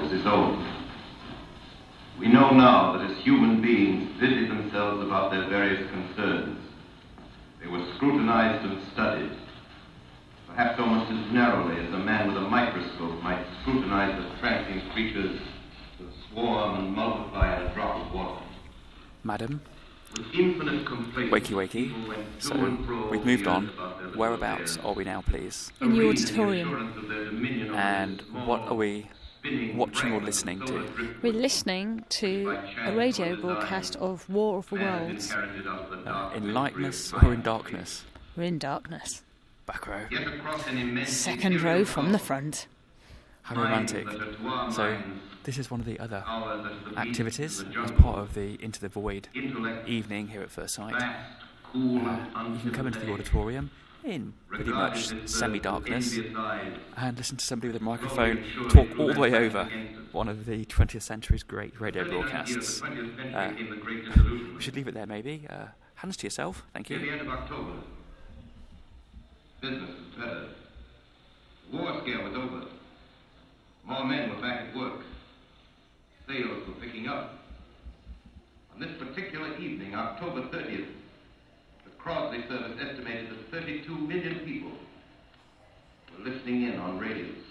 was his own. We know now that as human beings busied themselves about their various concerns, they were scrutinized and studied, perhaps almost as narrowly as a man with a microscope might scrutinize the transient creatures that swarm and multiply in a drop of water. Madam? With infinite complacency, Wakey. So, we've moved on. Whereabouts are we now, please? In the auditorium. And what are we watching or listening to? We're listening to a radio broadcast of War of the Worlds. In lightness or in darkness? We're in darkness. Back row. Second row from the front. How romantic. So, this is one of the other activities as part of the Into the Void evening here at First Sight. You can come into the auditorium in pretty much semi-darkness and listen to somebody with a microphone talk all the way over one of the 20th century's great radio broadcasts. We should leave it there, maybe. Hands to yourself. Thank you. At the end of October, business was better. The war scare was over. More men were back at work. Sales were picking up. On this particular evening, October 30th, the Crosley service estimated that 32 million people were listening in on radios.